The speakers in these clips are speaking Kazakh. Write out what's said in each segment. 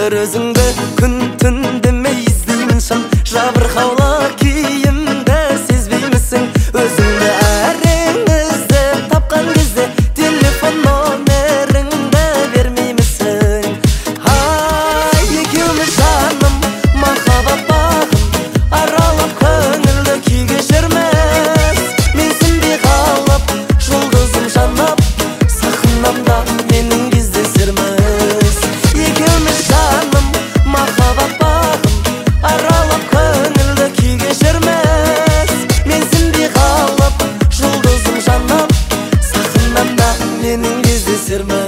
бір өзіңді күн түн демей іздеймін шын жабырқаулы күйімді сезбеймісің өзіңді әрең іздеп тапқан кезде телефон номеріңді бермеймісің ай екеуміз жаным махаббат бағын аралап көңілді күй кешерміз менсінбей қалып жұлдызым жанып сақынамда менің кездесерміз екеуміз жаным махаббат бағын аралап көңілді күй кешерміз менсінбей қалып жұлдызым жанып сақынамда менің кездесерміз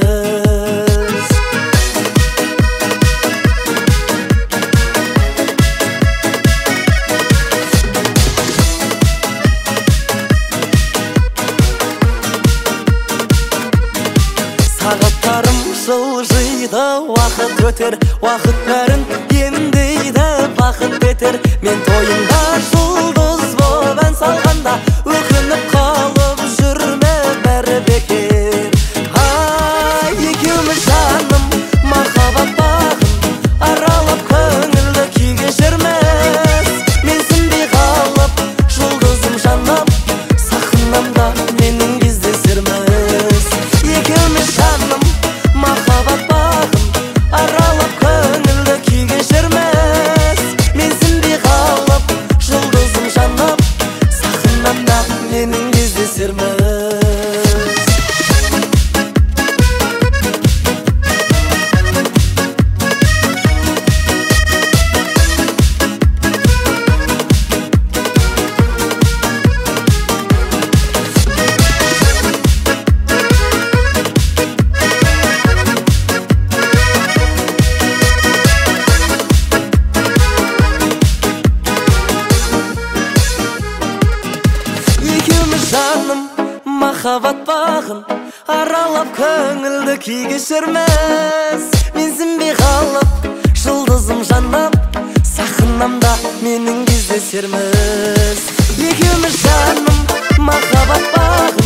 сағаттарым жылжиды уақыт өтер уақыт бәрін емдейді бақыт етер мен тойыңда жұлдыз боп ән салғанда өкініп қалып жүрме бәрі бекер ай екеуміз жаным махаббат бағын аралап көңілді күй кешерміз менсінбей қалып жұлдызым жанып сақынамда менің кездесерміз екеуміз жаным махаббат бағын аралап көңілді күй кешерміз менсінбей қалып жұлдызым жанып сақынамда менің кездесерміз жаным махаббат бағын аралап көңілді күй кешерміз менсінбей қалып жұлдызым жанып сақынамда менің кездесерміз екеуміз жаным махаббат бағын